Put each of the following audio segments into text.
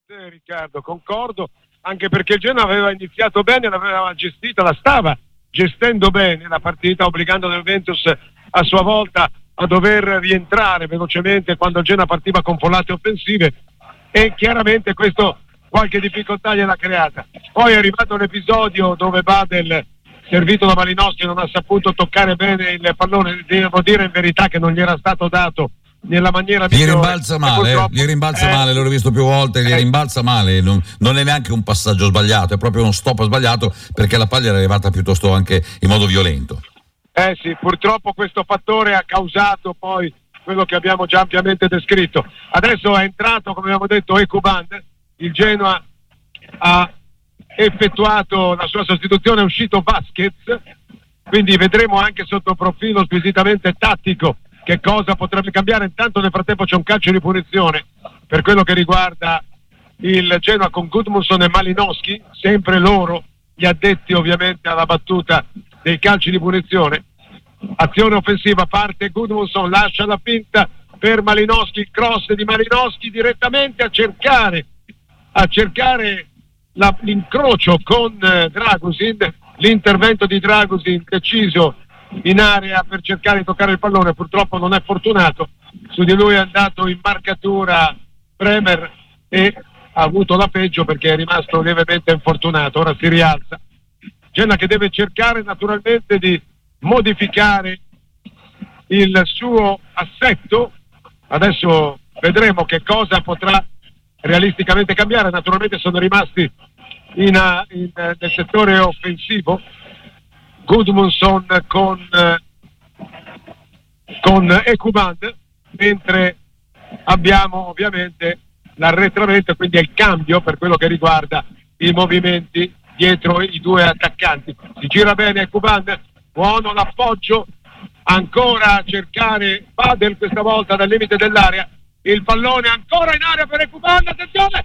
te, Riccardo, concordo, anche perché il Genoa aveva iniziato bene, l'aveva gestita, la stava gestendo bene la partita, obbligando la Juventus a sua volta a dover rientrare velocemente quando il Genoa partiva con folate offensive, e chiaramente questo qualche difficoltà gliel'ha creata. Poi è arrivato l'episodio dove Badel, servito da Malinowski, non ha saputo toccare bene il pallone. Devo dire in verità che non gli era stato dato nella maniera migliore. Gli rimbalza male, l'ho visto più volte, gli rimbalza male, non è neanche un passaggio sbagliato, è proprio uno stop sbagliato, perché la palla era arrivata piuttosto anche in modo violento. Sì, purtroppo questo fattore ha causato poi quello che abbiamo già ampiamente descritto. Adesso è entrato, come abbiamo detto, Ekuban. Il Genoa ha effettuato la sua sostituzione, è uscito Vasquez, quindi vedremo anche sotto profilo squisitamente tattico che cosa potrebbe cambiare. Intanto nel frattempo c'è un calcio di punizione per quello che riguarda il Genoa con Gudmundsson e Malinowski, sempre loro gli addetti ovviamente alla battuta dei calci di punizione. Azione offensiva, parte Gudmundsson, lascia la finta per Malinowski, il cross di Malinowski direttamente a cercare l'incrocio con Dragusin, l'intervento di Dragusin deciso in area per cercare di toccare il pallone, purtroppo non è fortunato, su di lui è andato in marcatura Bremer e ha avuto la peggio perché è rimasto lievemente infortunato. Ora si rialza Genoa, che deve cercare naturalmente di modificare il suo assetto. Adesso vedremo che cosa potrà realisticamente cambiare. Naturalmente sono rimasti nel settore offensivo Gudmundsson con Ekuban, mentre abbiamo ovviamente l'arretramento, quindi è il cambio per quello che riguarda i movimenti dietro i due attaccanti. Si gira bene Ekuban, buono l'appoggio, ancora a cercare Badel, questa volta dal limite dell'area, il pallone ancora in area per Ekuban, attenzione,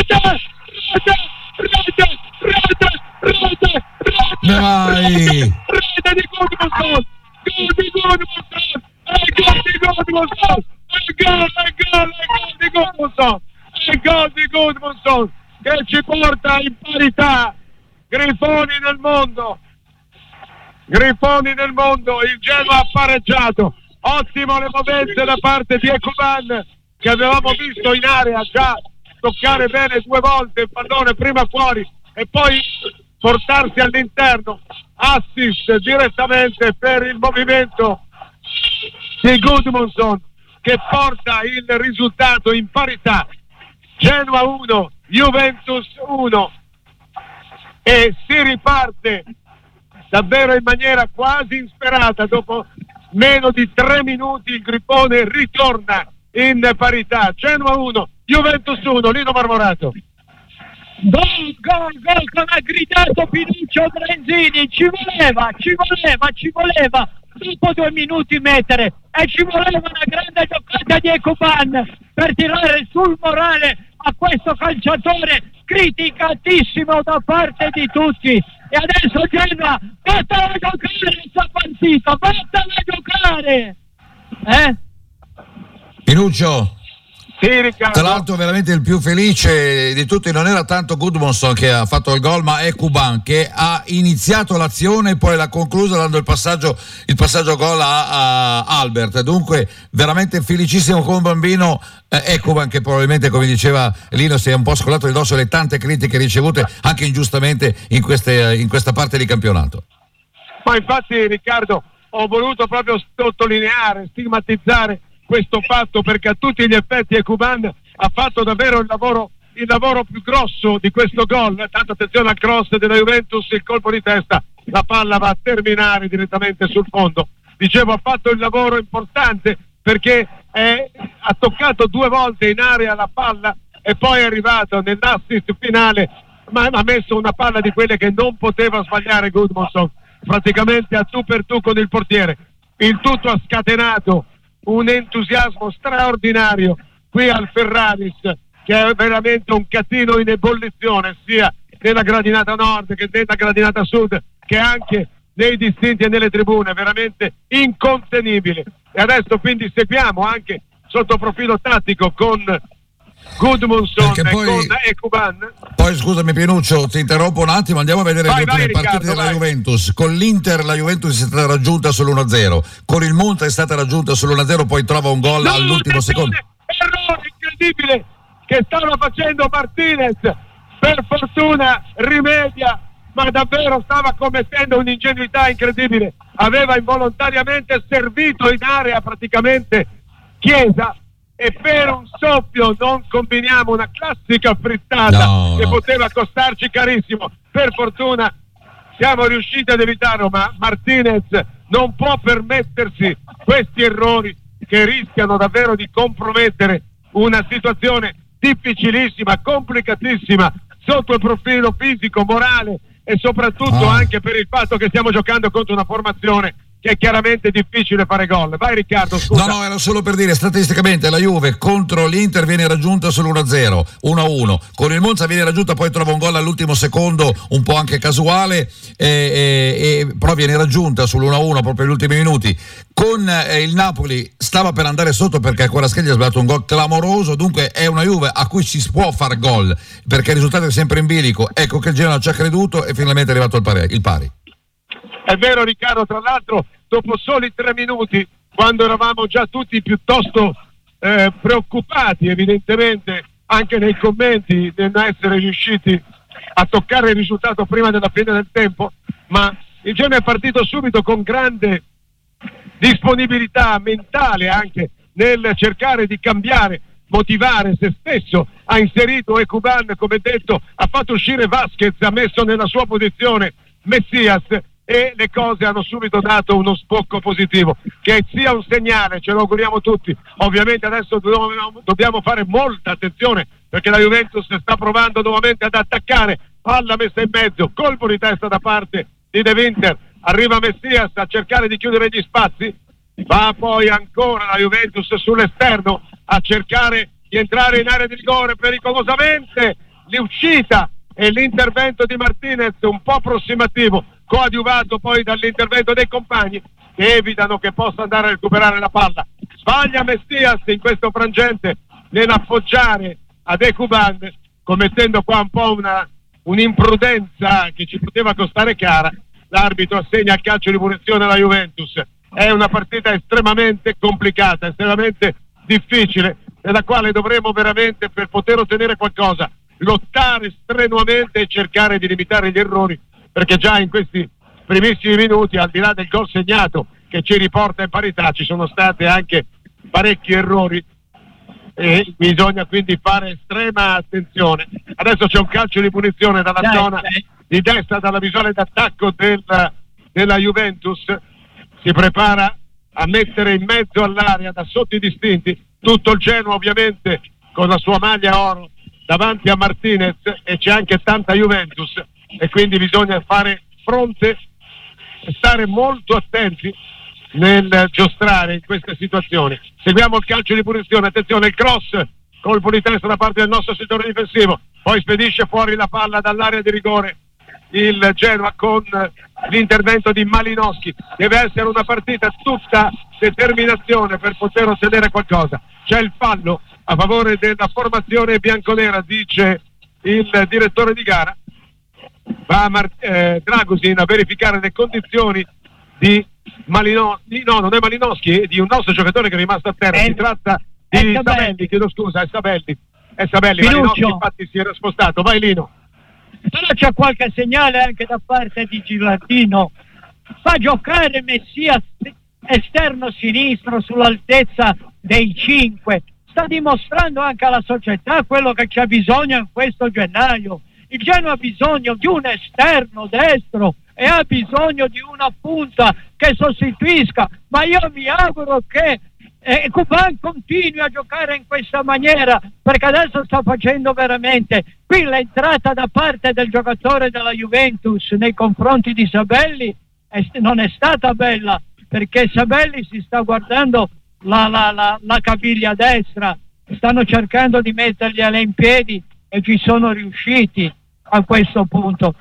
rete di Gudmundsson, gol di Gudmundsson che ci porta in parità. Grifoni nel mondo, il Genoa ha pareggiato. Ottimo le movenze da parte di Ekuban, che avevamo visto in area già toccare bene due volte il pallone, prima fuori e poi portarsi all'interno. Assist direttamente per il movimento di Gudmundsson che porta il risultato in parità. Genoa 1, Juventus 1, e si riparte davvero in maniera quasi insperata. Dopo meno di 3 minuti il Grifone ritorna in parità. Genoa 1, Juventus 1, Lino Marmorato. Gol, come ha gridato Pinuccio Brenzini, ci voleva dopo 2 minuti mettere, e ci voleva una grande giocata di Ekuban per tirare sul morale a questo calciatore criticatissimo da parte di tutti. E adesso Genoa, vattene a giocare questa partita, vattene a giocare, Pinuccio. Sì, Riccardo. Tra l'altro veramente il più felice di tutti non era tanto Gudmundsson che ha fatto il gol, ma Ekuban, che ha iniziato l'azione e poi l'ha conclusa dando il passaggio gol a Albert. Dunque veramente felicissimo come un bambino Ekuban, che probabilmente, come diceva Lino, si è un po' scolato di dosso le tante critiche ricevute anche ingiustamente in questa parte di campionato. Ma infatti, Riccardo, ho voluto proprio sottolineare, stigmatizzare questo fatto, perché a tutti gli effetti Ekuban ha fatto davvero il lavoro più grosso di questo gol. Tanto attenzione al cross della Juventus, il colpo di testa, la palla va a terminare direttamente sul fondo. Dicevo, ha fatto il lavoro importante perché ha toccato 2 volte in area la palla e poi è arrivato nell'assist finale, ma ha messo una palla di quelle che non poteva sbagliare Gudmundsson, praticamente a tu per tu con il portiere. Il tutto ha scatenato un entusiasmo straordinario qui al Ferraris, che è veramente un catino in ebollizione sia nella gradinata nord che nella gradinata sud, che anche nei distinti e nelle tribune, veramente incontenibile. E adesso quindi seguiamo anche sotto profilo tattico con Gudmundsson con Ekuban. Poi scusami Pinuccio, ti interrompo un attimo, andiamo a vedere le ultime partite della Juventus. Con l'Inter la Juventus è stata raggiunta sull'1-0, con il Monza è stata raggiunta sull'1-0, poi trova un gol all'ultimo secondo. Errore incredibile che stava facendo Martinez, per fortuna rimedia, ma davvero stava commettendo un'ingenuità incredibile. Aveva involontariamente servito in area praticamente Chiesa, e per un soffio non combiniamo una classica frittata che poteva costarci carissimo. Per fortuna siamo riusciti ad evitarlo, ma Martinez non può permettersi questi errori che rischiano davvero di compromettere una situazione difficilissima, complicatissima sotto il profilo fisico, morale e soprattutto anche per il fatto che stiamo giocando contro una formazione che è chiaramente difficile fare gol. Vai Riccardo, scusa. No, era solo per dire, statisticamente la Juve contro l'Inter viene raggiunta sull'1-0, 1-1, con il Monza viene raggiunta, poi trova un gol all'ultimo secondo, un po' anche casuale, però viene raggiunta sull'1-1 proprio negli ultimi minuti. Con il Napoli stava per andare sotto perché Kvaratskhelia ha sbagliato un gol clamoroso, dunque è una Juve a cui si può far gol perché il risultato è sempre in bilico. Ecco che il Genoa ci ha creduto e finalmente è arrivato il pari. È vero Riccardo, tra l'altro dopo soli 3 minuti, quando eravamo già tutti piuttosto preoccupati evidentemente anche nei commenti di non essere riusciti a toccare il risultato prima della fine del tempo, ma il Genoa è partito subito con grande disponibilità mentale anche nel cercare di cambiare, motivare se stesso. Ha inserito Ekuban, come detto, ha fatto uscire Vasquez, ha messo nella sua posizione Messias e le cose hanno subito dato uno sbocco positivo, che sia un segnale, ce lo auguriamo tutti. Ovviamente adesso dobbiamo fare molta attenzione perché la Juventus sta provando nuovamente ad attaccare, palla messa in mezzo, colpo di testa da parte di De Winter, arriva Messias a cercare di chiudere gli spazi, va poi ancora la Juventus sull'esterno a cercare di entrare in area di rigore pericolosamente, l'uscita e l'intervento di Martinez un po' approssimativo, coadiuvato poi dall'intervento dei compagni che evitano che possa andare a recuperare la palla. Sbaglia Messias in questo frangente nell'appoggiare ad Ekuban, commettendo qua un po' un'imprudenza che ci poteva costare cara. L'arbitro assegna il calcio di punizione alla Juventus. È una partita estremamente complicata, estremamente difficile, nella quale dovremo veramente, per poter ottenere qualcosa, lottare strenuamente e cercare di limitare gli errori, perché già in questi primissimi minuti, al di là del gol segnato che ci riporta in parità, ci sono state anche parecchi errori e bisogna quindi fare estrema attenzione. Adesso c'è un calcio di punizione dalla zona di destra, dalla visuale d'attacco della Juventus, si prepara a mettere in mezzo all'area da sotto i distinti tutto il Genoa, ovviamente con la sua maglia oro davanti a Martinez, e c'è anche tanta Juventus e quindi bisogna fare fronte e stare molto attenti nel giostrare in queste situazioni. Seguiamo il calcio di punizione, attenzione, il cross, colpo di testa da parte del nostro settore difensivo, poi spedisce fuori la palla dall'area di rigore il Genoa con l'intervento di Malinowski. Deve essere una partita tutta determinazione per poter ottenere qualcosa. C'è il fallo a favore della formazione bianconera, dice il direttore di gara. Va Dragusin a verificare le condizioni di Malinowski, no, non è Malinowski, di un nostro giocatore che è rimasto a terra. Si tratta di Sabelli, chiedo scusa, è Sabelli. Malinowski infatti si era spostato. Vai Lino. Però c'è qualche segnale anche da parte di Gilardino. Fa giocare Messias esterno sinistro sull'altezza dei 5. Sta dimostrando anche alla società quello che c'è bisogno in questo gennaio. Il Genoa ha bisogno di un esterno destro e ha bisogno di una punta che sostituisca, ma io mi auguro che Ekuban continui a giocare in questa maniera, perché adesso sta facendo veramente. Qui l'entrata da parte del giocatore della Juventus nei confronti di Sabelli non è stata bella, perché Sabelli si sta guardando la caviglia destra, stanno cercando di mettergliela in piedi e ci sono riusciti. A questo punto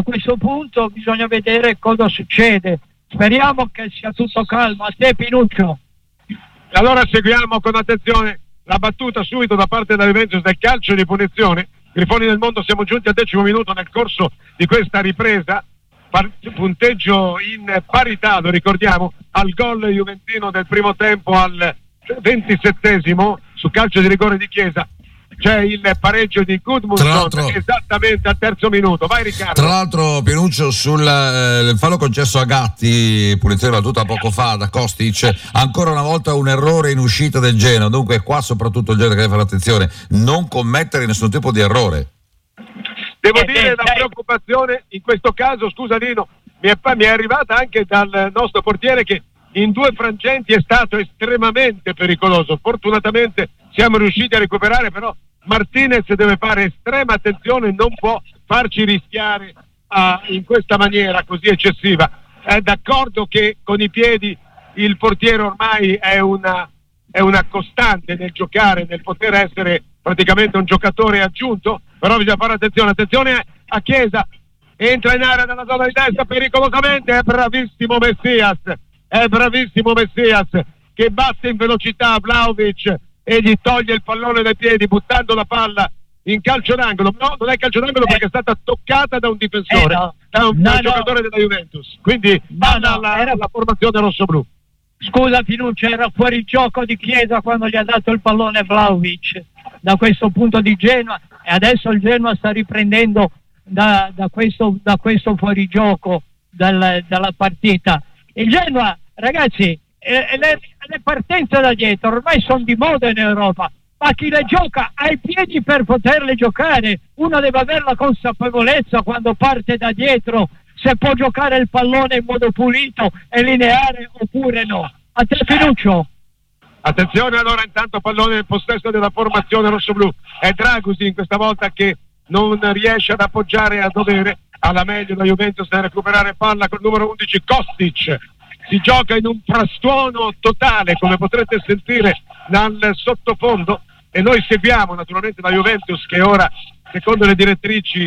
bisogna vedere cosa succede, speriamo che sia tutto calmo. A te Pinuccio. Allora seguiamo con attenzione la battuta subito da parte della Juventus del calcio di punizione. Grifoni del Mondo, siamo giunti al 10° minuto nel corso di questa ripresa, punteggio in parità, lo ricordiamo, al gol juventino del primo tempo al 27esimo su calcio di rigore di Chiesa. C'è il pareggio di Gudmundsson esattamente al 3° minuto. Vai Riccardo. Tra l'altro Pinuccio sul fallo concesso a Gatti, punizione battuta poco fa da Kostic, ancora una volta un errore in uscita del Genoa, dunque qua soprattutto il Genoa deve fare attenzione, non commettere nessun tipo di errore. Devo dire la preoccupazione in questo caso, scusa Dino, mi è arrivata anche dal nostro portiere che in 2 frangenti è stato estremamente pericoloso. Fortunatamente siamo riusciti a recuperare, però Martinez deve fare estrema attenzione, non può farci rischiare in questa maniera così eccessiva. È d'accordo che con i piedi il portiere ormai è una costante nel giocare, nel poter essere praticamente un giocatore aggiunto, però bisogna fare attenzione a Chiesa, entra in area dalla zona di destra pericolosamente, è bravissimo Messias che batte in velocità Vlahovic e gli toglie il pallone dai piedi buttando la palla in calcio d'angolo. No, non è calcio d'angolo perché è stata toccata da un difensore, da un giocatore della Juventus, quindi era la formazione rossoblù. Scusa Pinuccio, era fuori gioco di Chiesa quando gli ha dato il pallone Vlahovic da questo punto di Genoa, e adesso il Genoa sta riprendendo da questo fuorigioco dalla partita. Il Genoa, ragazzi, le partenze da dietro ormai sono di moda in Europa, ma chi le gioca ha i piedi per poterle giocare. Uno deve avere la consapevolezza quando parte da dietro se può giocare il pallone in modo pulito e lineare oppure no. A te Pinuccio. Attenzione allora, intanto pallone nel possesso della formazione rossoblù, è Dragusin questa volta che non riesce ad appoggiare a dovere. Alla meglio la Juventus a recuperare palla col numero 11 Kostic. Si gioca in un frastuono totale, come potrete sentire dal sottofondo, e noi seguiamo naturalmente la Juventus che ora, secondo le direttrici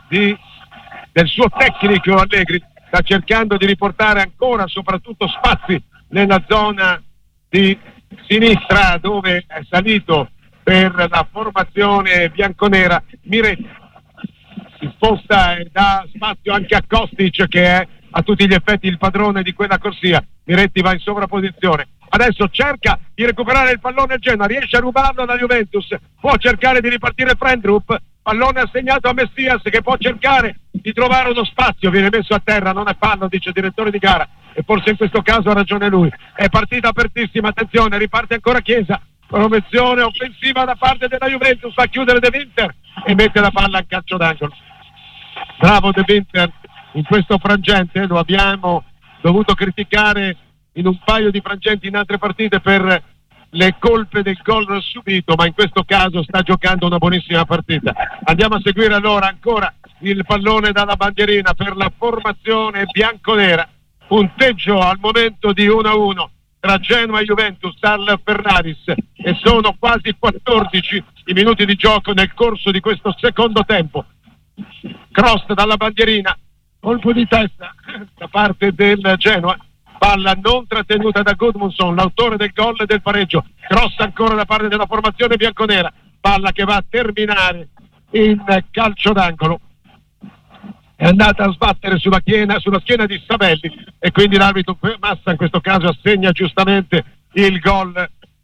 del suo tecnico Allegri, sta cercando di riportare ancora soprattutto spazi nella zona di sinistra dove è salito per la formazione bianconera Miretti. Si sposta e dà spazio anche a Kostic che è a tutti gli effetti il padrone di quella corsia. Miretti va in sovrapposizione, adesso cerca di recuperare il pallone il Genoa, riesce a rubarlo alla Juventus, può cercare di ripartire Frendrup, pallone assegnato a Messias che può cercare di trovare uno spazio, viene messo a terra, non è fallo, dice il direttore di gara, e forse in questo caso ha ragione lui. È partita apertissima, attenzione, riparte ancora Chiesa, promozione offensiva da parte della Juventus, fa chiudere De Winter e mette la palla in calcio d'angolo. Bravo De Winter in questo frangente, lo abbiamo dovuto criticare in un paio di frangenti in altre partite per le colpe del gol subito, ma in questo caso sta giocando una buonissima partita. Andiamo a seguire allora ancora il pallone dalla bandierina per la formazione bianconera, punteggio al momento di 1-1 tra Genoa e Juventus al Ferraris, e sono quasi 14 i minuti di gioco nel corso di questo secondo tempo. Cross dalla bandierina, colpo di testa da parte del Genoa, palla non trattenuta da Gudmundsson, l'autore del gol e del pareggio. Cross ancora da parte della formazione bianconera, palla che va a terminare in calcio d'angolo, è andata a sbattere sulla schiena di Savelli, e quindi l'arbitro Massa in questo caso assegna giustamente il gol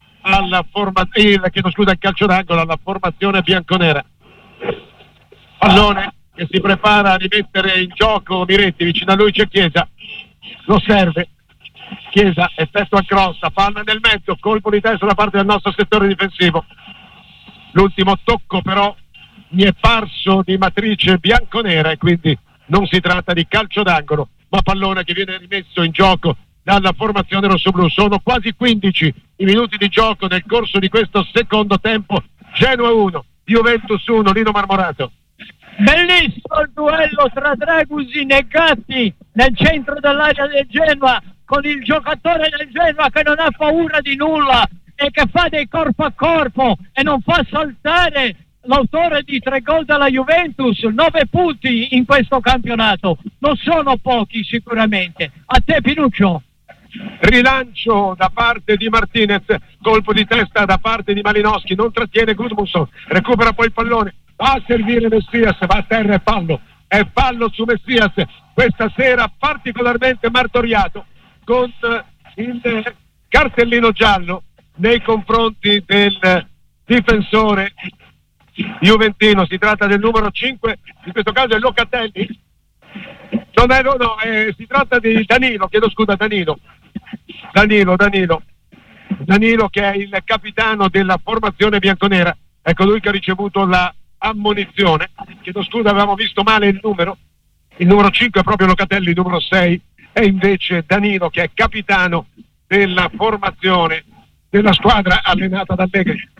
il calcio d'angolo alla formazione bianconera. Pallone che si prepara a rimettere in gioco Miretti, vicino a lui c'è Chiesa, lo serve, Chiesa effettua il cross, palla nel mezzo, colpo di testa da parte del nostro settore difensivo. L'ultimo tocco però mi è parso di matrice bianconera, e quindi non si tratta di calcio d'angolo, ma pallone che viene rimesso in gioco dalla formazione rossoblù. Sono quasi 15 i minuti di gioco nel corso di questo secondo tempo. Genoa 1, Juventus 1, Lino Marmorato. Bellissimo il duello tra Dragusin e Gatti nel centro dell'area del Genoa, con il giocatore del Genoa che non ha paura di nulla e che fa dei corpo a corpo e non fa saltare l'autore di 3 gol della Juventus. 9 punti in questo campionato non sono pochi sicuramente. A te Pinuccio. rilancio da parte di Martinez, colpo di testa da parte di Malinowski, non trattiene Gudmundsson, recupera poi il pallone, va a servire Messias, va a terra e fallo su Messias, questa sera particolarmente martoriato con il cartellino giallo nei confronti del difensore juventino. Si tratta del numero 5, in questo caso è Locatelli, si tratta di Danilo che è il capitano della formazione bianconera, ecco lui che ha ricevuto la ammonizione. Chiedo scusa, avevamo visto male il numero 5 è proprio Locatelli, il numero 6 è invece Danilo che è capitano della formazione della squadra allenata da Allegri.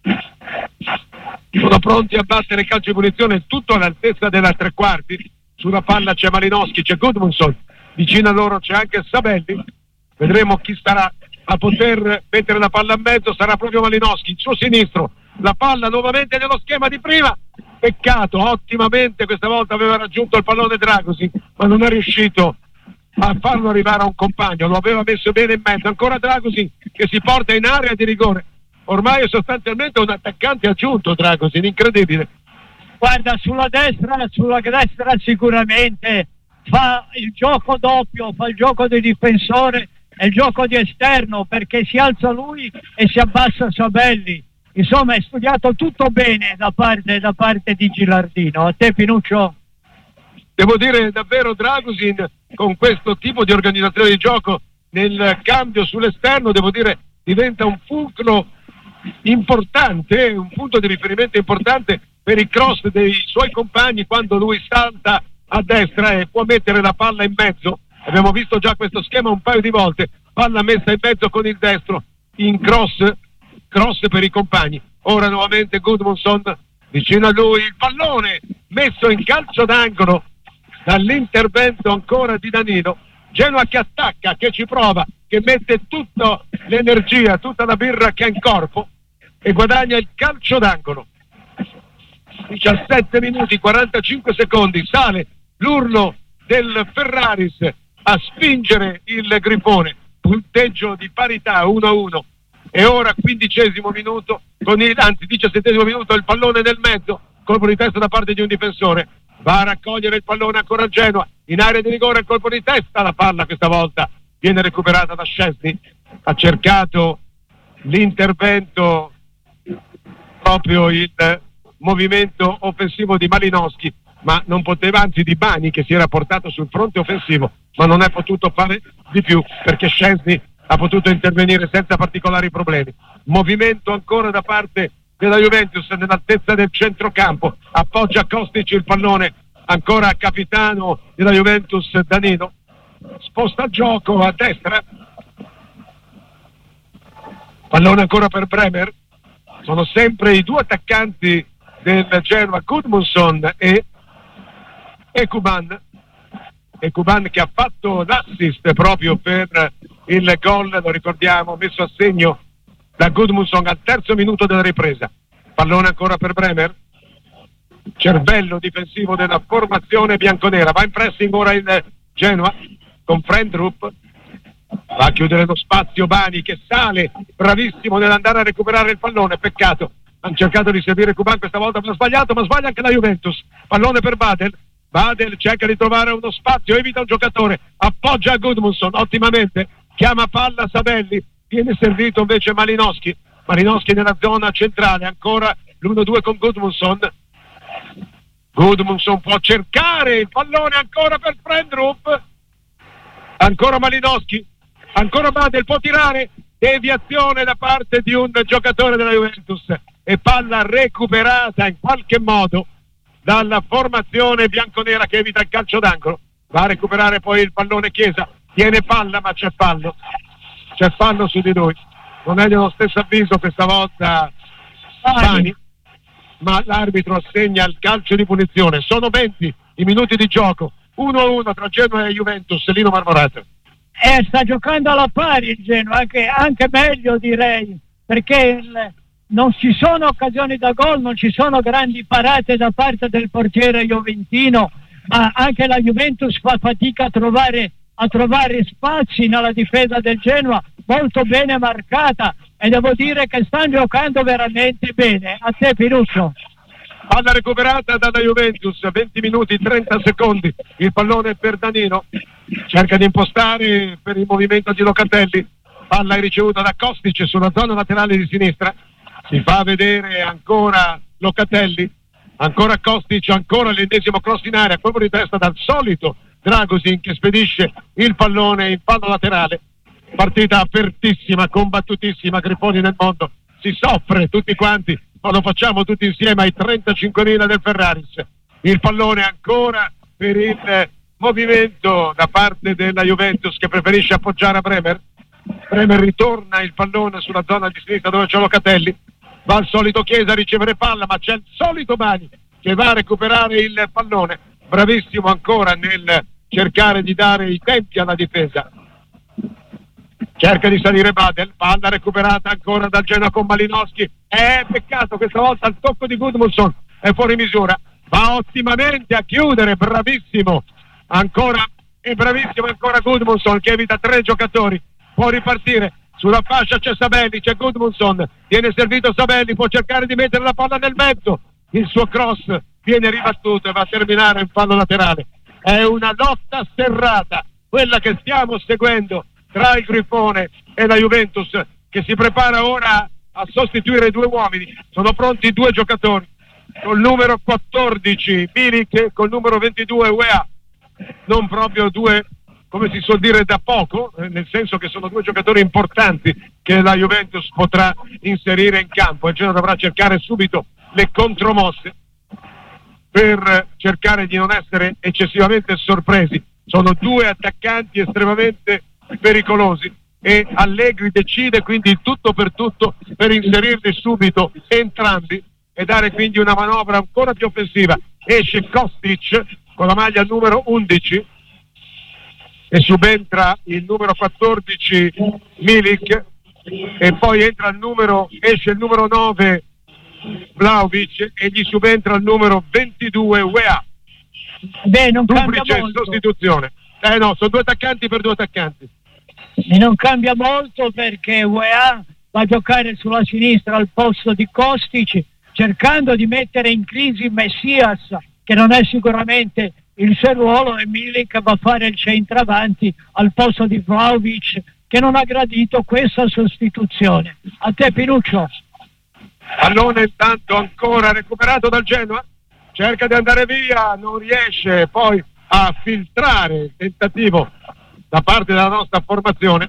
Sono pronti a battere calcio di punizione, tutto all'altezza della tre quarti. Sulla palla c'è Malinowski, c'è Gudmundsson, vicino a loro c'è anche Sabelli. Vedremo chi starà a poter mettere la palla a mezzo, sarà proprio Malinowski, il suo sinistro, la palla nuovamente nello schema di prima, peccato, ottimamente questa volta aveva raggiunto il pallone Dragosin, ma non è riuscito a farlo arrivare a un compagno, lo aveva messo bene in mezzo, ancora Dragosin che si porta in area di rigore, ormai è sostanzialmente un attaccante aggiunto Dragosin, incredibile. Guarda, sulla destra sicuramente fa il gioco doppio, fa il gioco di difensore e il gioco di esterno, perché si alza lui e si abbassa Sabelli. Insomma, è studiato tutto bene da parte di Gilardino. A te, Pinuccio? Devo dire davvero Dragosin con questo tipo di organizzazione di gioco nel cambio sull'esterno, devo dire diventa un fulcro importante, un punto di riferimento importante per i cross dei suoi compagni quando lui salta a destra e può mettere la palla in mezzo. Abbiamo visto già questo schema un paio di volte, palla messa in mezzo con il destro in cross per i compagni. Ora nuovamente Gudmundsson vicino a lui, il pallone messo in calcio d'angolo dall'intervento ancora di Danilo. Genoa che attacca, che ci prova, che mette tutta l'energia, tutta la birra che ha in corpo e guadagna il calcio d'angolo. 17 minuti 45 secondi, sale l'urlo del Ferraris a spingere il Grifone, punteggio di parità 1-1 e ora 15° minuto, 17° minuto, il pallone nel mezzo, colpo di testa da parte di un difensore, va a raccogliere il pallone ancora Genoa, in area di rigore, colpo di testa, la palla questa volta viene recuperata da Szczesny, ha cercato l'intervento proprio il movimento offensivo di Malinowski, ma non poteva, anzi di Bani che si era portato sul fronte offensivo, ma non è potuto fare di più perché Szczesny ha potuto intervenire senza particolari problemi. Movimento ancora da parte della Juventus nell'altezza del centrocampo, appoggia Kostic il pallone, ancora capitano della Juventus Danilo, sposta il gioco a destra, pallone ancora per Bremer, sono sempre i due attaccanti del Genoa, Gudmundsson e Ekuban che ha fatto l'assist proprio per il gol, lo ricordiamo, messo a segno da Gudmundsson al 3° minuto della ripresa. Pallone ancora per Bremer, cervello difensivo della formazione bianconera, va in pressing ora il Genoa con Frendrup, va a chiudere lo spazio Bani che sale bravissimo nell'andare a recuperare il pallone, peccato, hanno cercato di servire Kuban, questa volta ha sbagliato, ma sbaglia anche la Juventus. Pallone per Badel cerca di trovare uno spazio, evita un giocatore, appoggia a Gudmundsson ottimamente, chiama palla Sabelli, viene servito invece Malinowski nella zona centrale, ancora l'1-2 con Gudmundsson può cercare il pallone ancora per Frendrup, ancora Malinowski, ancora Badel, può tirare, deviazione da parte di un giocatore della Juventus e palla recuperata in qualche modo dalla formazione bianconera che evita il calcio d'angolo. Va a recuperare poi il pallone Chiesa, tiene palla ma c'è fallo su di lui, non è dello stesso avviso questa volta Bani, ma l'arbitro assegna il calcio di punizione. Sono 20 i minuti di gioco, 1-1 tra Genoa e Juventus. Lino Marmorato sta giocando alla pari il Genoa, anche meglio direi, perché non ci sono occasioni da gol, non ci sono grandi parate da parte del portiere juventino, anche la Juventus fa fatica a trovare a trovare spazi nella difesa del Genoa, molto bene marcata, e devo dire che stanno giocando veramente bene. A te, Pinuccio. Palla recuperata dalla Juventus, 20 minuti 30 secondi, il pallone per Danilo, cerca di impostare per il movimento di Locatelli, palla ricevuta da Kostic sulla zona laterale di sinistra, si fa vedere ancora Locatelli, ancora Kostic, ancora l'ennesimo cross in area, colpo di testa dal solito Dragosin che spedisce il pallone in fallo laterale. Partita apertissima, combattutissima, Grifoni nel mondo, si soffre tutti quanti, ma lo facciamo tutti insieme ai 35.000 del Ferraris. Il pallone ancora per il movimento da parte della Juventus che preferisce appoggiare a Bremer. Bremer ritorna il pallone sulla zona di sinistra dove c'è Locatelli, va al solito Chiesa a ricevere palla, ma c'è il solito Bani che va a recuperare il pallone, bravissimo ancora nel cercare di dare i tempi alla difesa. Cerca di salire Badel, palla recuperata ancora dal Genoa con Malinowski, peccato questa volta il tocco di Gudmundsson è fuori misura, va ottimamente a chiudere, bravissimo ancora Gudmundsson che evita 3 giocatori, può ripartire, sulla fascia c'è Sabelli, c'è Gudmundsson, viene servito Sabelli, può cercare di mettere la palla nel mezzo, il suo cross viene ribattuto e va a terminare in fallo laterale. È una lotta serrata quella che stiamo seguendo tra il Grifone e la Juventus, che si prepara ora a sostituire 2 uomini. Sono pronti 2 giocatori, col numero 14 Milik e col numero 22 UEA, non proprio 2, come si suol dire, da poco, nel senso che sono 2 giocatori importanti che la Juventus potrà inserire in campo. Il Genoa dovrà cercare subito le contromosse per cercare di non essere eccessivamente sorpresi. Sono 2 attaccanti estremamente pericolosi e Allegri decide quindi il tutto per inserirli subito entrambi e dare quindi una manovra ancora più offensiva. Esce Kostic con la maglia numero 11 e subentra il numero 14 Milik e poi esce il numero 9 Vlahovic e gli subentra il numero 22 UEA. Non cambia molto. Sostituzione. No, sono 2 attaccanti per 2 attaccanti. E non cambia molto perché UEA va a giocare sulla sinistra al posto di Kostic, cercando di mettere in crisi Messias, che non è sicuramente il suo ruolo, e Milik va a fare il centravanti al posto di Vlahovic, che non ha gradito questa sostituzione. A te, Pinuccio. Pallone intanto ancora recuperato dal Genoa, cerca di andare via, non riesce poi a filtrare il tentativo da parte della nostra formazione,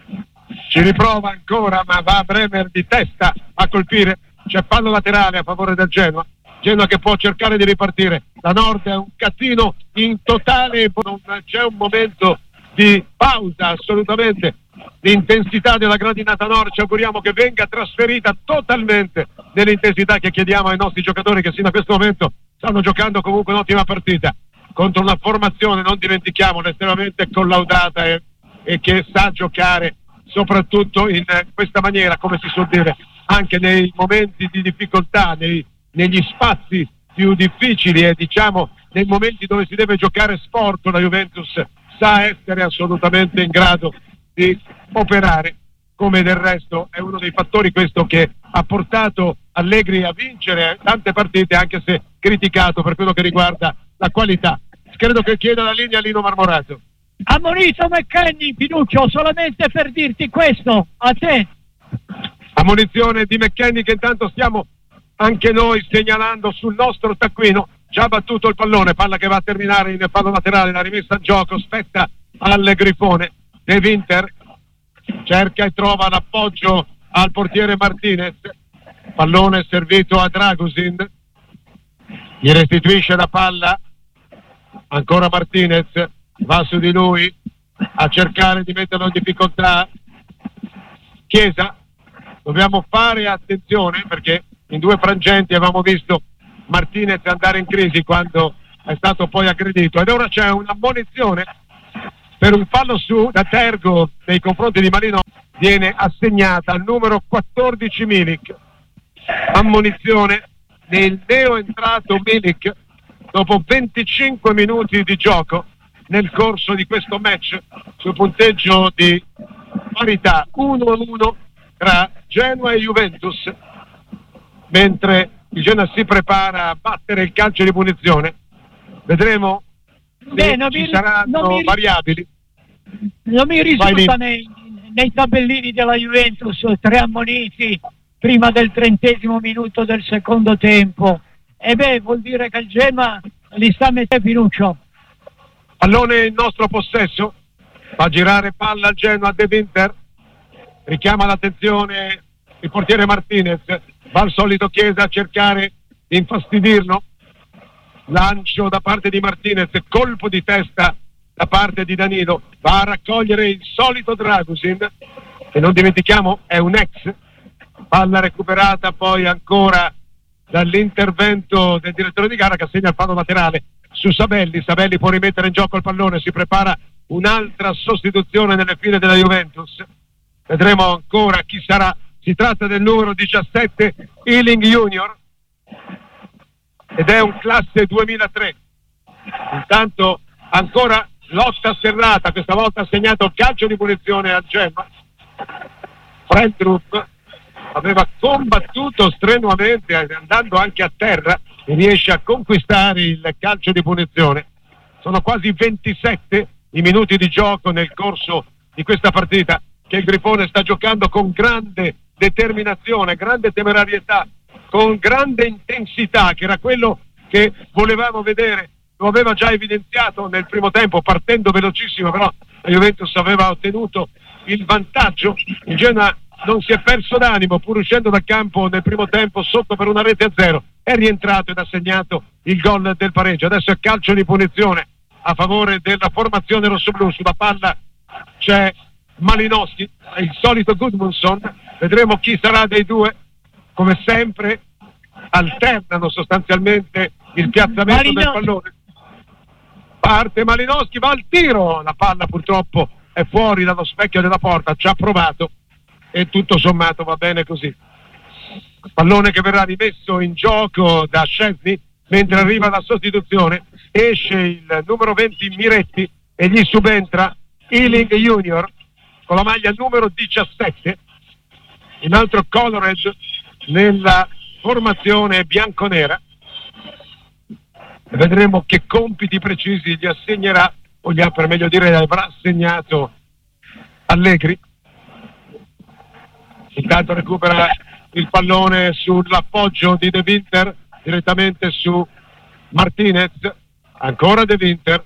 ci riprova ancora ma va Bremer di testa a colpire, c'è fallo laterale a favore del Genoa che può cercare di ripartire. La Nord è un casino in totale, non c'è un momento di pausa assolutamente, l'intensità della gradinata Nord ci auguriamo che venga trasferita totalmente nell'intensità che chiediamo ai nostri giocatori, che sino a questo momento stanno giocando comunque un'ottima partita contro una formazione, non dimentichiamolo, estremamente collaudata e che sa giocare soprattutto in questa maniera, come si suol dire, anche nei momenti di difficoltà, negli spazi più difficili e diciamo nei momenti dove si deve giocare sporco. La Juventus sa essere assolutamente in grado di operare, come del resto è uno dei fattori questo che ha portato Allegri a vincere tante partite, anche se criticato per quello che riguarda la qualità. Credo che chieda la linea Lino Marmorato. Ammonito McKennie, Pinuccio, solamente per dirti questo, a te. Ammonizione di McKennie che intanto stiamo anche noi segnalando sul nostro taccuino, già battuto il pallone, palla che va a terminare in fallo laterale, la rimessa a gioco, spetta al Grifone. De Winter cerca e trova l'appoggio al portiere Martinez, pallone servito a Dragosin, gli restituisce la palla ancora Martinez, va su di lui a cercare di metterlo in difficoltà Chiesa. Dobbiamo fare attenzione perché in 2 frangenti avevamo visto Martinez andare in crisi quando è stato poi aggredito, ed ora c'è un'ammonizione per un fallo su da Tergo nei confronti di Marino, viene assegnata al numero 14 Milik. Ammonizione nel neo entrato Milik dopo 25 minuti di gioco, nel corso di questo match sul punteggio di parità 1-1 tra Genoa e Juventus, mentre il Genoa si prepara a battere il calcio di punizione. Vedremo se ci saranno variabili. Non mi risulta nei tabellini della Juventus 3 ammoniti prima del 30° minuto del secondo tempo. E vuol dire che il Genoa li sta mettendo fiducia. Pallone in nostro possesso, fa girare palla al Genoa. De Winter richiama l'attenzione il portiere Martinez, va al solito Chiesa a cercare di infastidirlo. Lancio da parte di Martinez, colpo di testa da parte di Danilo, va a raccogliere il solito Dragusin, che non dimentichiamo è un ex. Palla recuperata poi ancora dall'intervento del direttore di gara, che assegna il fallo laterale su Sabelli. Sabelli può rimettere in gioco il pallone, si prepara un'altra sostituzione nelle file della Juventus. Vedremo ancora chi sarà. Si tratta del numero 17 Ealing Junior ed è un classe 2003. Intanto ancora lotta serrata, questa volta ha segnato il calcio di punizione al Genoa. Frendrup aveva combattuto strenuamente, andando anche a terra, e riesce a conquistare il calcio di punizione. Sono quasi 27 i minuti di gioco nel corso di questa partita, che il Grifone sta giocando con grande determinazione, grande temerarietà, con grande intensità, che era quello che volevamo vedere. Lo aveva già evidenziato nel primo tempo, partendo velocissimo, però la Juventus aveva ottenuto il vantaggio. Il Genoa non si è perso d'animo, pur uscendo dal campo nel primo tempo sotto per 1-0, è rientrato ed ha segnato il gol del pareggio. Adesso è calcio di punizione a favore della formazione rossoblù. Sulla palla c'è Malinowski, il solito Gudmundsson. Vedremo chi sarà dei due. Come sempre alternano sostanzialmente il piazzamento del pallone. Parte Malinowski, va al tiro, la palla purtroppo è fuori dallo specchio della porta, ci ha provato e tutto sommato va bene così. Pallone che verrà rimesso in gioco da Szczęsny, mentre arriva la sostituzione, esce il numero 20 Miretti e gli subentra Ealing Junior con la maglia numero 17, un altro colored nella formazione bianconera. Vedremo che compiti precisi gli assegnerà, o gli ha, per meglio dire, avrà assegnato Allegri. Intanto recupera il pallone sull'appoggio di De Winter direttamente su Martinez, ancora De Winter.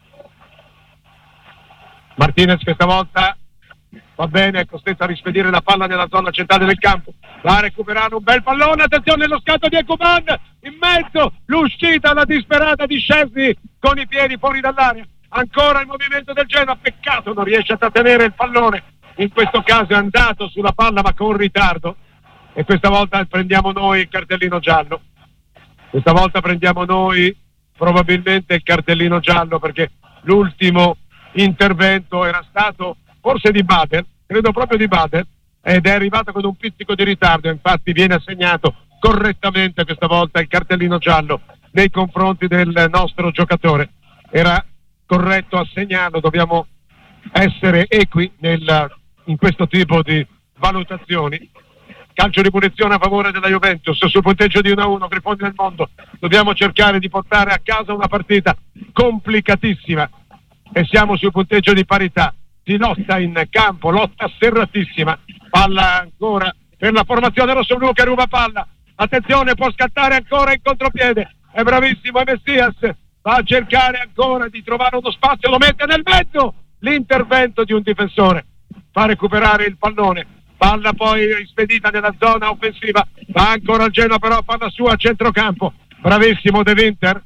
Martinez questa volta va bene, è costretto a rispedire la palla nella zona centrale del campo, va a recuperare un bel pallone, attenzione allo scatto di Ekuban, in mezzo l'uscita, la disperata di Szczęsny con i piedi fuori dall'area, ancora il movimento del Genoa, peccato non riesce a trattenere il pallone, in questo caso è andato sulla palla ma con ritardo, e questa volta prendiamo noi il cartellino giallo. Questa volta prendiamo noi probabilmente il cartellino giallo, perché l'ultimo intervento era stato forse di Bader, credo proprio di Bader, ed è arrivato con un pizzico di ritardo, infatti viene assegnato correttamente questa volta il cartellino giallo nei confronti del nostro giocatore. Era corretto assegnarlo, dobbiamo essere equi in questo tipo di valutazioni. Calcio di punizione a favore della Juventus sul punteggio di 1-1, Grifoni del mondo. Dobbiamo cercare di portare a casa una partita complicatissima e siamo sul punteggio di parità. Si lotta in campo, lotta serratissima. Palla ancora per la formazione rossoblù che ruba palla. Attenzione, può scattare ancora in contropiede. È bravissimo Messias. Va a cercare ancora di trovare uno spazio, lo mette nel mezzo. L'intervento di un difensore fa recuperare il pallone. Palla poi spedita nella zona offensiva, va ancora al Genoa, però palla sua a centrocampo, bravissimo De Winter.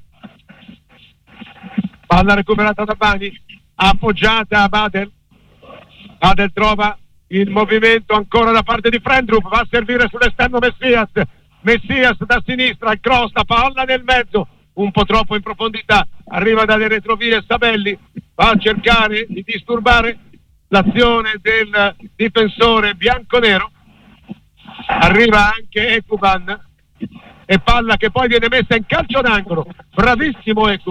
Palla recuperata da Bani, appoggiata a Badel. Badel trova il movimento ancora da parte di Frendrup, va a servire sull'esterno Messias da sinistra, il cross, la palla nel mezzo, un po' troppo in profondità, arriva dalle retrovie Sabelli, va a cercare di disturbare l'azione del difensore bianconero, arriva anche Ekuban e palla che poi viene messa in calcio d'angolo, bravissimo Ekuban,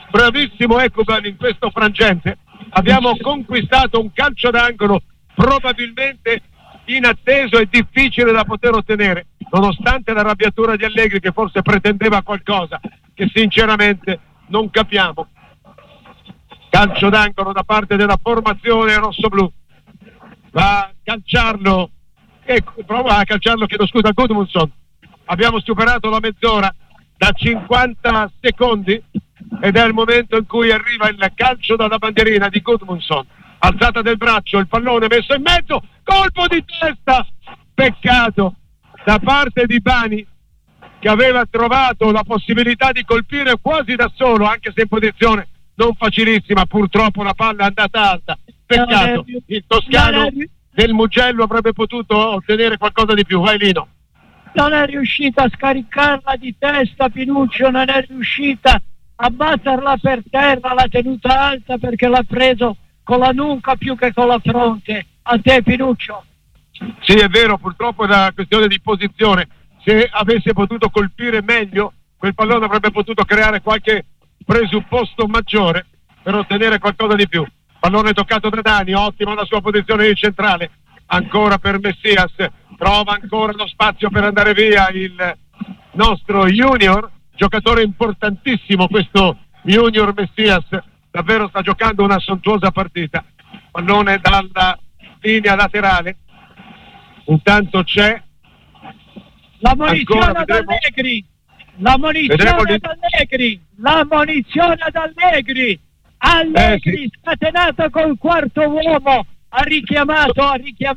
bravissimo Ekuban in questo frangente. Abbiamo conquistato un calcio d'angolo probabilmente inatteso e difficile da poter ottenere, nonostante l'arrabbiatura di Allegri, che forse pretendeva qualcosa che sinceramente non capiamo. Calcio d'angolo da parte della formazione rossoblù. Va a calciarlo, prova a calciarlo, chiedo scusa, Gudmundsson. Abbiamo superato la mezz'ora da 50 secondi ed è il momento in cui arriva il calcio dalla bandierina di Gudmundsson. Alzata del braccio, il pallone messo in mezzo, colpo di testa, peccato da parte di Bani, che aveva trovato la possibilità di colpire quasi da solo, anche se in posizione non facilissima. Purtroppo la palla è andata alta, peccato. Il toscano del Mugello avrebbe potuto ottenere qualcosa di più. Vai Lino. Non è riuscita a scaricarla di testa Pinuccio, non è riuscita a batterla per terra, l'ha tenuta alta perché l'ha preso con la nuca più che con la fronte. A te Pinuccio. Sì, è vero, purtroppo è una questione di posizione. Se avesse potuto colpire meglio, quel pallone avrebbe potuto creare qualche presupposto maggiore per ottenere qualcosa di più. Pallone toccato da Dani, ottima la sua posizione di centrale, ancora per Messias, trova ancora lo spazio per andare via il nostro Junior, giocatore importantissimo questo Junior Messias, davvero sta giocando una sontuosa partita. Pallone dalla linea laterale, intanto c'è la munizione ad Allegri, la munizione ad Allegri, la munizione ad Allegri. Allegri scatenato col quarto uomo, ha richiamato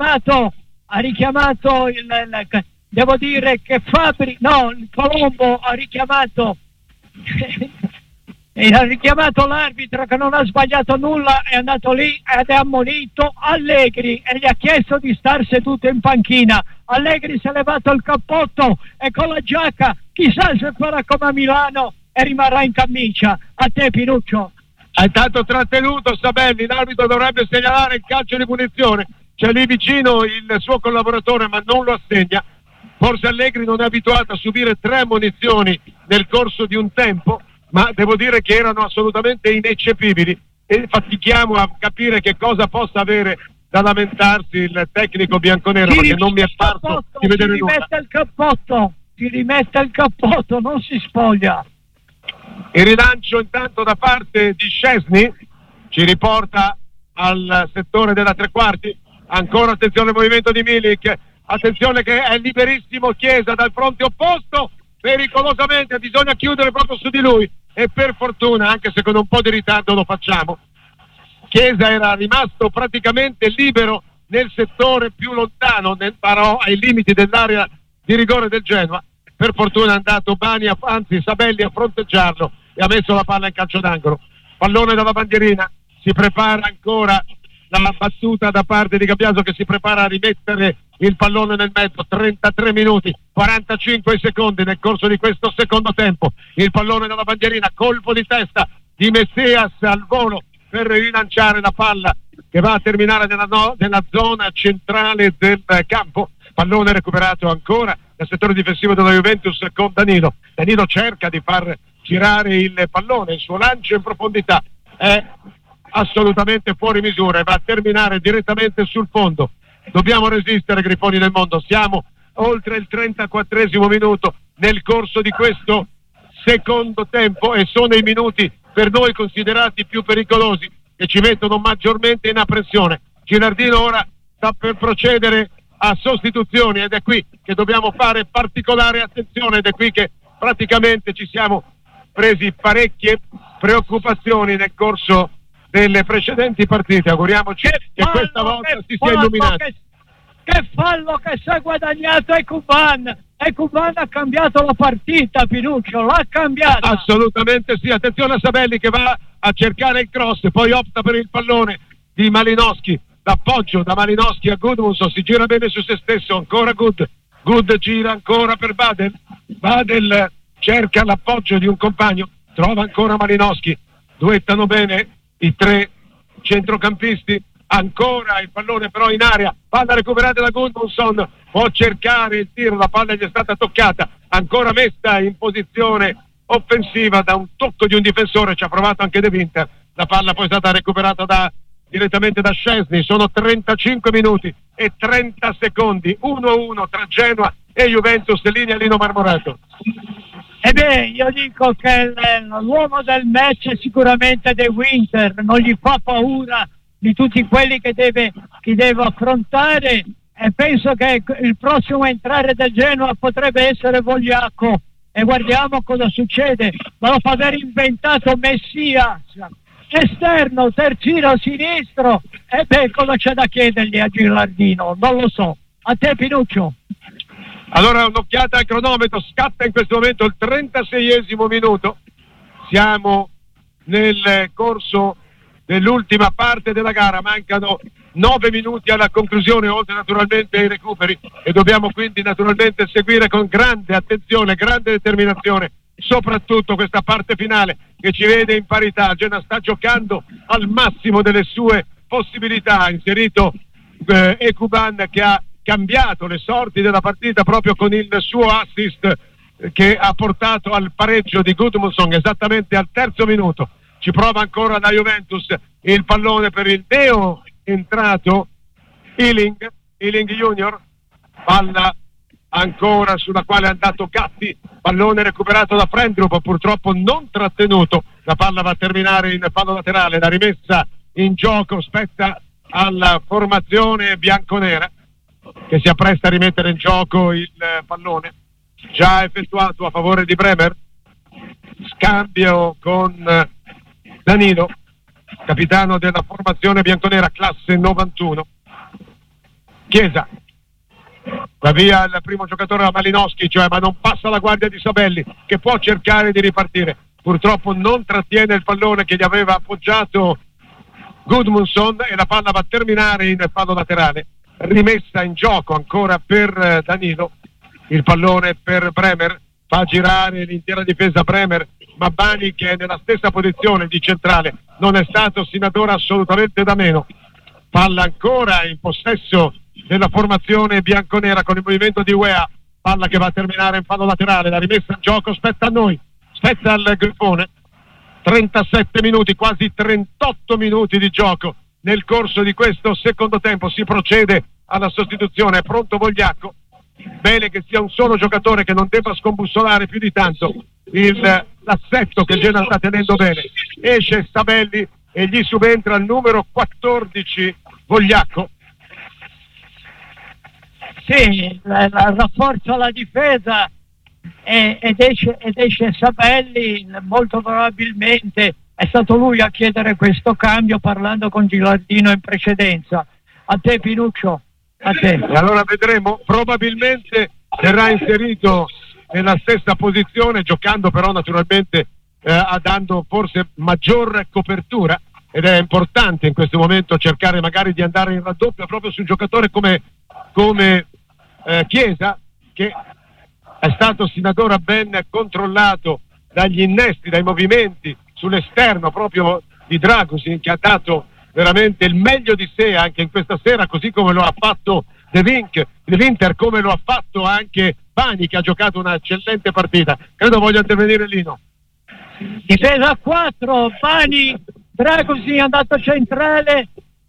il devo dire che il Colombo ha richiamato e ha richiamato l'arbitro che non ha sbagliato nulla, è andato lì ed è ammonito Allegri e gli ha chiesto di star seduto in panchina. Allegri si è levato il cappotto e con la giacca chissà se farà come a Milano e rimarrà in camicia. A te Pinuccio. È stato trattenuto Sabelli, l'arbitro dovrebbe segnalare il calcio di punizione, c'è lì vicino il suo collaboratore ma non lo assegna. Forse Allegri non è abituato a subire 3 ammonizioni nel corso di un tempo, ma devo dire che erano assolutamente ineccepibili e fatichiamo a capire che cosa possa avere da lamentarsi il tecnico bianconero, perché non mi è parso di vedere nulla. Si rimette il cappotto, non si spoglia. Il rilancio intanto da parte di Szczesny ci riporta al settore della tre quarti. Ancora attenzione al movimento di Milik, attenzione che è liberissimo Chiesa dal fronte opposto, pericolosamente bisogna chiudere proprio su di lui e per fortuna, anche se con un po' di ritardo, lo facciamo. Chiesa era rimasto praticamente libero nel settore più lontano, però ai limiti dell'area di rigore del Genoa. Per fortuna è andato Sabelli a fronteggiarlo e ha messo la palla in calcio d'angolo. Pallone dalla bandierina, si prepara ancora la battuta da parte di Gabbiaso, che si prepara a rimettere il pallone nel mezzo. 33 minuti 45 secondi nel corso di questo secondo tempo. Il pallone dalla bandierina, colpo di testa di Messias al volo per rilanciare la palla che va a terminare nella zona centrale del campo. Pallone recuperato ancora nel settore difensivo della Juventus con Danilo. Danilo cerca di far girare il pallone, il suo lancio in profondità è assolutamente fuori misura e va a terminare direttamente sul fondo. Dobbiamo resistere, Grifoni del Mondo, siamo oltre il 34esimo minuto nel corso di questo secondo tempo e sono i minuti per noi considerati più pericolosi, che ci mettono maggiormente in apprensione. Gilardino ora sta per procedere a sostituzioni ed è qui che dobbiamo fare particolare attenzione ed è qui che praticamente ci siamo presi parecchie preoccupazioni nel corso delle precedenti partite. Auguriamoci che questa volta si sia illuminati. Che fallo che si è guadagnato Ekuban ha cambiato la partita, Pinuccio, l'ha cambiata. Assolutamente sì, attenzione a Sabelli che va a cercare il cross, poi opta per il pallone di Malinowski, l'appoggio da Malinowski a Gudmundsson, si gira bene su se stesso, ancora Good gira ancora per Badel cerca l'appoggio di un compagno, trova ancora Malinowski, duettano bene i 3 centrocampisti. Ancora il pallone però in aria, palla recuperata da Gudmundsson, può cercare il tiro, la palla gli è stata toccata, ancora messa in posizione offensiva da un tocco di un difensore, ci ha provato anche De Winter, la palla poi è stata recuperata direttamente da Szczesny. Sono 35 minuti e 30 secondi, 1-1 tra Genoa e Juventus, linea Lino Marmorato. Io dico che l'uomo del match è sicuramente De Winter, non gli fa paura di tutti quelli che deve affrontare, e penso che il prossimo a entrare del Genoa potrebbe essere Vogliacco, e guardiamo cosa succede. Ma dopo aver inventato Messias, esterno, terzino sinistro, cosa c'è da chiedergli a Gilardino? Non lo so. A te, Pinuccio. Allora, un'occhiata al cronometro, scatta in questo momento il 36esimo minuto, siamo nel corso dell'ultima parte della gara, mancano 9 minuti alla conclusione, oltre naturalmente ai recuperi, e dobbiamo quindi naturalmente seguire con grande attenzione, grande determinazione soprattutto questa parte finale che ci vede in parità. Genoa sta giocando al massimo delle sue possibilità, ha inserito Ekuban, che ha cambiato le sorti della partita proprio con il suo assist che ha portato al pareggio di Gudmundsson esattamente al terzo minuto. Ci prova ancora la Juventus, il pallone per il neo entrato Ealing Junior, palla ancora sulla quale è andato Gatti, pallone recuperato da Frendrup, purtroppo non trattenuto, la palla va a terminare in fallo laterale, la rimessa in gioco spetta alla formazione bianconera che si appresta a rimettere in gioco il pallone già effettuato a favore di Bremer. Scambio con Danilo, capitano della formazione bianconera, classe 91. Chiesa, va via il primo giocatore, Malinowski, ma non passa la guardia di Sabelli, che può cercare di ripartire, purtroppo non trattiene il pallone che gli aveva appoggiato Gudmundsson, e la palla va a terminare in fallo laterale. Rimessa in gioco ancora per Danilo, il pallone per Bremer, fa girare l'intera difesa Bremer, ma Bani, che è nella stessa posizione di centrale, non è stato sino ad ora assolutamente da meno. Palla ancora in possesso della formazione bianconera con il movimento di Weah, palla che va a terminare in fallo laterale, la rimessa in gioco spetta a noi, spetta al Grifone. 37 minuti, quasi 38 minuti di gioco nel corso di questo secondo tempo. Si procede alla sostituzione, è pronto Vogliacco, bene che sia un solo giocatore che non debba scombussolare più di tanto l'assetto che il Genoa sta tenendo bene. Esce Sabelli e gli subentra il numero 14 Vogliacco. Sì, rafforza la difesa ed esce Sabelli. Molto probabilmente è stato lui a chiedere questo cambio, parlando con Gilardino in precedenza. A te, Pinuccio, a te. E allora vedremo, probabilmente verrà inserito nella stessa posizione, giocando però naturalmente dando forse maggior copertura, ed è importante in questo momento cercare magari di andare in raddoppio proprio su un giocatore come Chiesa, che è stato sino ad ora ben controllato dagli innesti, dai movimenti sull'esterno proprio di Dragusin, che ha dato veramente il meglio di sé anche in questa sera, così come lo ha fatto De Winter, come lo ha fatto anche Bani, che ha giocato una eccellente partita. Credo voglia intervenire Lino. Difesa a 4, Bani, Dragusin è andato centrale,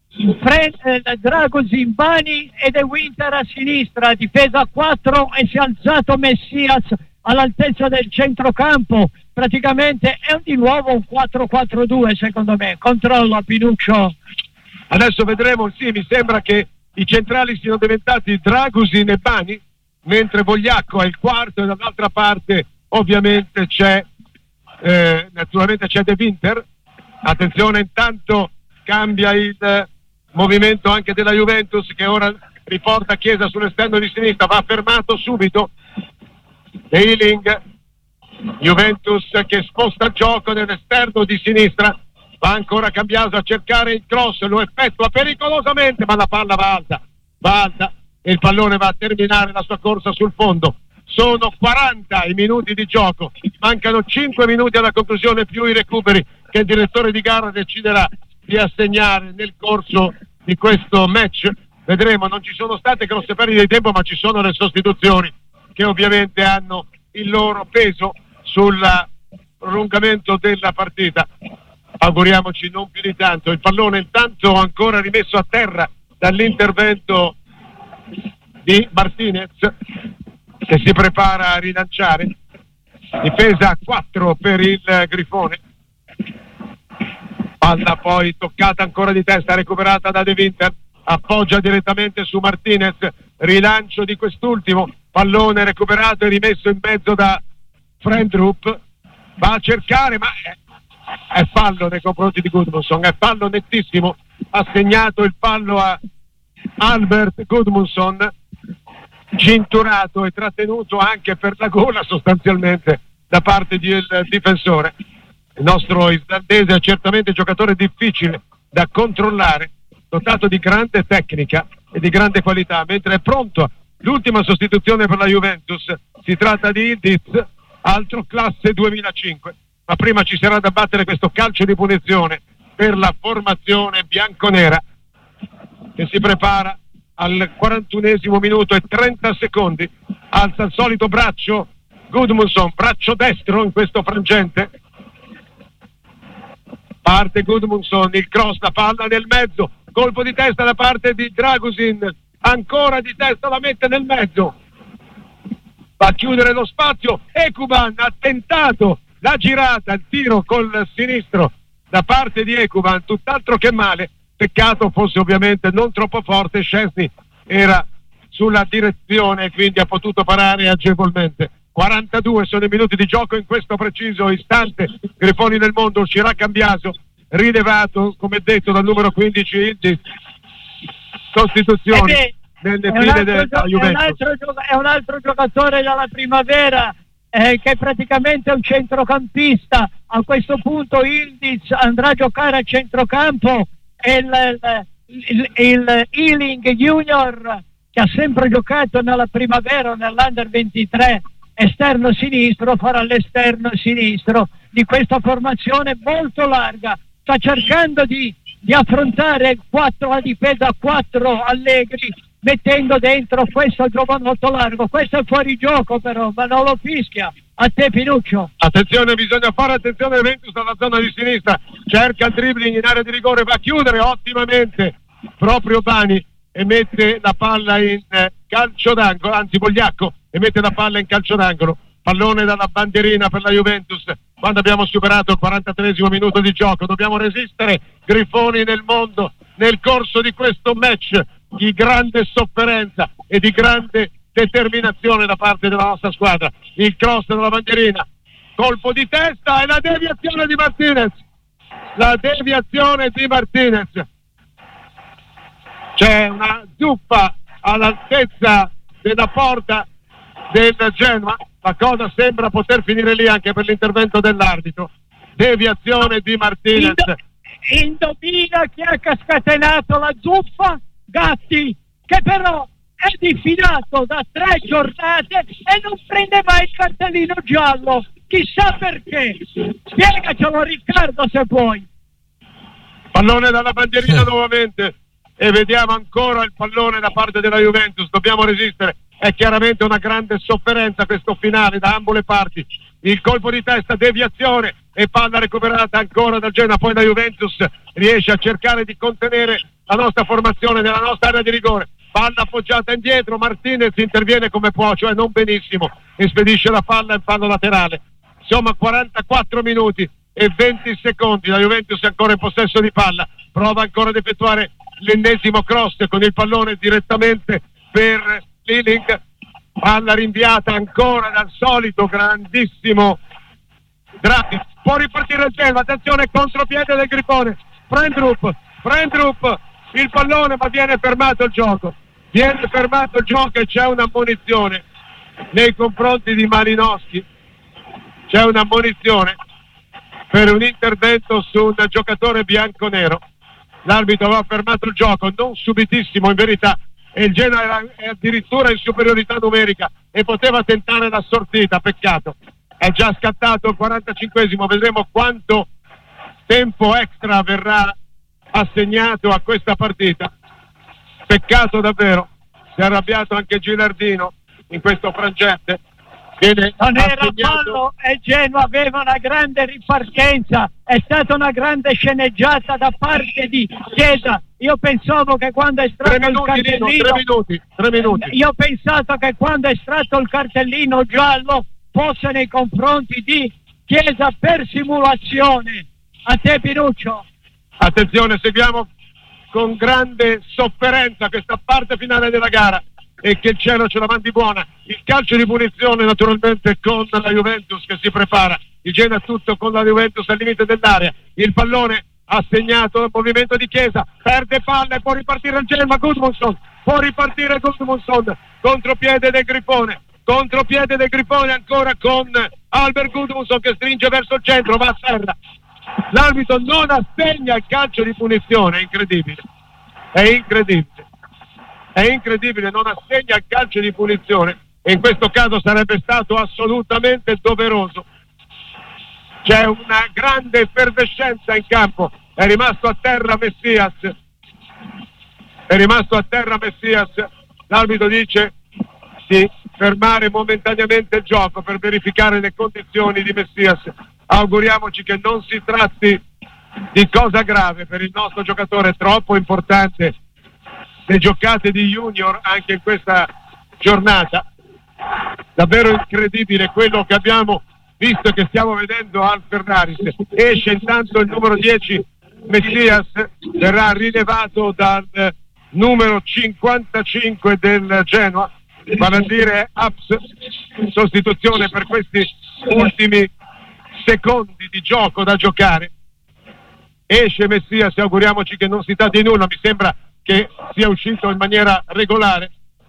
Dragusin, Bani e De Winter a sinistra, difesa a 4, e si è alzato Messias all'altezza del centrocampo. Praticamente è di nuovo un 4-4-2 secondo me. Controllo a Pinuccio. Adesso vedremo, sì, mi sembra che i centrali siano diventati Dragusin e Bani, mentre Vogliacco è il quarto, e dall'altra parte ovviamente c'è naturalmente c'è De Winter. Attenzione, intanto cambia il movimento anche della Juventus, che ora riporta Chiesa sull'esterno di sinistra, va fermato subito Ealing. Juventus che sposta il gioco nell'esterno di sinistra, va ancora Cambiaso a cercare il cross, lo effettua pericolosamente, ma la palla va alta e il pallone va a terminare la sua corsa sul fondo. Sono 40 i minuti di gioco, mancano 5 minuti alla conclusione, più i recuperi che il direttore di gara deciderà di assegnare nel corso di questo match. Vedremo, non ci sono state grosse perdite di tempo, ma ci sono le sostituzioni che ovviamente hanno il loro peso sulla prolungamento della partita. Auguriamoci non più di tanto. Il pallone intanto ancora rimesso a terra dall'intervento di Martinez, che si prepara a rilanciare. Difesa a 4 per il Grifone. Palla poi toccata ancora di testa, recuperata da De Winter, appoggia direttamente su Martinez, rilancio di quest'ultimo, pallone recuperato e rimesso in mezzo da Frendrup, va a cercare, ma è fallo nei confronti di Gudmundsson, è fallo nettissimo, ha segnato il fallo a Albert Gudmundsson, cinturato e trattenuto anche per la gola sostanzialmente da parte del difensore. Il nostro islandese è certamente un giocatore difficile da controllare, dotato di grande tecnica e di grande qualità, mentre è pronto l'ultima sostituzione per la Juventus. Si tratta di Ildiz, altro classe 2005, ma prima ci sarà da battere questo calcio di punizione per la formazione bianconera, che si prepara al 41esimo minuto e 30 secondi. Alza il solito braccio Gudmundsson, braccio destro in questo frangente. Parte Gudmundsson, il cross, la palla nel mezzo, colpo di testa da parte di Dragusin, ancora di testa, la mette nel mezzo, va a chiudere lo spazio. Ekuban ha tentato la girata, il tiro col sinistro da parte di Ekuban, tutt'altro che male, peccato fosse ovviamente non troppo forte. Szczęsny era sulla direzione e quindi ha potuto parare agevolmente. 42 sono i minuti di gioco in questo preciso istante. Grifoni del Mondo, uscirà Cambiaso, rilevato come detto dal numero 15 Ildiz. Sostituzione nelle file della Juventus. È un altro giocatore dalla Primavera, che praticamente è un centrocampista. A questo punto Ildiz andrà a giocare a centrocampo e il Ealing Junior, che ha sempre giocato nella Primavera, nell'Under 23, esterno sinistro, farà l'esterno sinistro di questa formazione molto larga. Sta cercando di affrontare 4 a difesa, 4 Allegri, mettendo dentro questo giovanotto largo. Questo è fuori gioco però, ma non lo fischia. A te Pinuccio. Attenzione, bisogna fare attenzione. Juventus dalla zona di sinistra, cerca il dribbling in area di rigore, va a chiudere ottimamente proprio Bani e mette la palla in calcio d'angolo, anzi Bogliacco, e mette la palla in calcio d'angolo. Pallone dalla bandierina per la Juventus quando abbiamo superato il 43esimo minuto di gioco. Dobbiamo resistere, Grifoni nel Mondo, nel corso di questo match di grande sofferenza e di grande determinazione da parte della nostra squadra. Il cross della bandierina, colpo di testa e la deviazione di Martinez. La deviazione di Martinez. C'è una zuppa all'altezza della porta del Genoa. La cosa sembra poter finire lì anche per l'intervento dell'arbitro. Deviazione di Martinez. Indovina chi ha scatenato la zuppa? Gatti, che però è diffidato da 3 giornate e non prende mai il cartellino giallo. Chissà perché. Spiegacelo Riccardo se vuoi. Pallone dalla bandierina nuovamente e vediamo ancora il pallone da parte della Juventus. Dobbiamo resistere. È chiaramente una grande sofferenza questo finale da ambo le parti. Il colpo di testa, deviazione e palla recuperata ancora dal Genoa. Poi la Juventus riesce a cercare di contenere la nostra formazione nella nostra area di rigore. Palla appoggiata indietro, Martinez interviene come può, cioè non benissimo, e spedisce la palla in fallo laterale. Insomma 44 minuti e 20 secondi, la Juventus è ancora in possesso di palla, prova ancora ad effettuare l'ennesimo cross con il pallone direttamente per Ealing, palla rinviata ancora dal solito grandissimo Draghi. Può ripartire il Genoa, attenzione, contropiede del Grifone, Frendrup, il pallone, ma viene fermato il gioco e c'è un'ammonizione nei confronti di Malinowski. C'è un'ammonizione per un intervento su un giocatore bianconero. L'arbitro aveva fermato il gioco, non subitissimo in verità, e il Genoa era addirittura in superiorità numerica e poteva tentare la sortita. Peccato, è già scattato il 45esimo, vedremo quanto tempo extra verrà assegnato a questa partita. Peccato davvero, si è arrabbiato anche Gilardino in questo frangente, non era fallo e Genoa aveva una grande ripartenza, è stata una grande sceneggiata da parte di Chiesa. Io pensavo che quando è estratto il cartellino 3 minuti. Io ho pensato che quando è estratto il cartellino giallo fosse nei confronti di Chiesa per simulazione. A te Pinuccio. Attenzione, seguiamo con grande sofferenza questa parte finale della gara e che il cielo ce la mandi buona. Il calcio di punizione naturalmente con la Juventus che si prepara, il Genoa tutto con la Juventus al limite dell'area, il pallone ha segnato il movimento di Chiesa, perde palla e può ripartire il Genoa. Gudmundsson, può ripartire Gudmundsson, contropiede del Grifone ancora con Albert Gudmundsson che stringe verso il centro, va a terra. L'arbitro non assegna il calcio di punizione, è incredibile, non assegna il calcio di punizione e in questo caso sarebbe stato assolutamente doveroso. C'è una grande effervescenza in campo, è rimasto a terra Messias, l'arbitro dice di fermare momentaneamente il gioco per verificare le condizioni di Messias. Auguriamoci che non si tratti di cosa grave per il nostro giocatore troppo importante. Le giocate di Junior anche in questa giornata, davvero incredibile quello che abbiamo visto e che stiamo vedendo al Ferraris. Esce intanto il numero 10 Messias, verrà rilevato dal numero 55 del Genoa, vale a dire Abs, sostituzione per questi ultimi secondi di gioco da giocare. Esce Messias, auguriamoci che non si tratti di nulla, mi sembra che sia uscito in maniera regolare,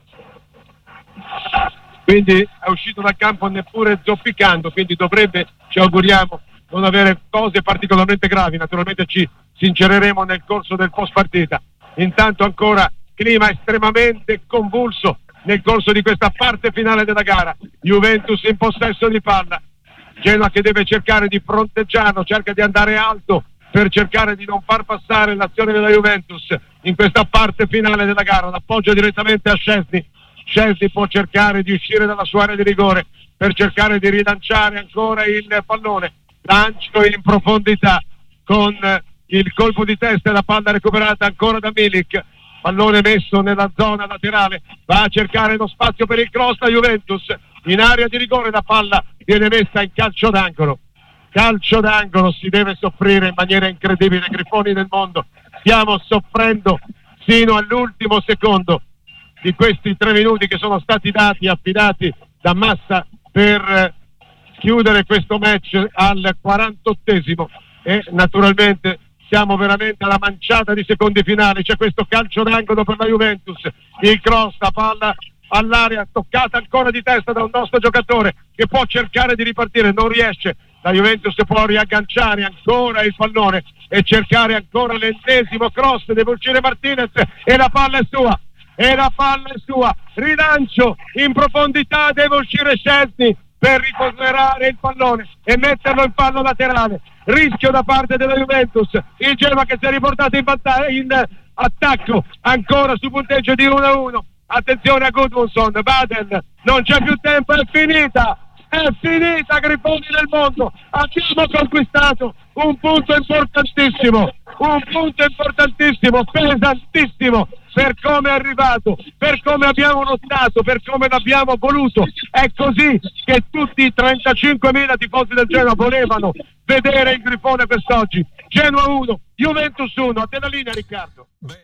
quindi è uscito dal campo neppure zoppicando, quindi dovrebbe, ci auguriamo, non avere cose particolarmente gravi. Naturalmente ci sincereremo nel corso del post partita. Intanto ancora clima estremamente convulso nel corso di questa parte finale della gara. Juventus in possesso di palla, Genoa che deve cercare di fronteggiarlo, cerca di andare alto per cercare di non far passare l'azione della Juventus in questa parte finale della gara. L'appoggio direttamente a Szczęsny. Szczęsny può cercare di uscire dalla sua area di rigore per cercare di rilanciare ancora il pallone. Lancio in profondità con il colpo di testa e la palla recuperata ancora da Milik. Pallone messo nella zona laterale, va a cercare lo spazio per il cross la Juventus. In area di rigore la palla viene messa in calcio d'angolo. Calcio d'angolo, si deve soffrire in maniera incredibile, Grifoni del mondo, stiamo soffrendo fino all'ultimo secondo di questi 3 minuti che sono stati affidati da Massa per chiudere questo match al 48esimo e naturalmente siamo veramente alla manciata di secondi finali. C'è questo calcio d'angolo per la Juventus, il cross, la palla all'area toccata ancora di testa da un nostro giocatore che può cercare di ripartire, non riesce. La Juventus può riagganciare ancora il pallone e cercare ancora l'ennesimo cross, deve uscire Martinez e la palla è sua, rilancio in profondità, deve uscire Szczęsny per riposerare il pallone e metterlo in fallo laterale. Rischio da parte della Juventus, il Genoa che si è riportato in attacco ancora su punteggio di 1-1. Attenzione a Gudmundsson, Baden, non c'è più tempo, è finita Grifoni del mondo, abbiamo conquistato un punto importantissimo, pesantissimo per come è arrivato, per come abbiamo lottato, per come l'abbiamo voluto. È così che tutti i 35.000 tifosi del Genoa volevano vedere il Grifone quest'oggi. Genoa 1, Juventus 1, a te la linea Riccardo.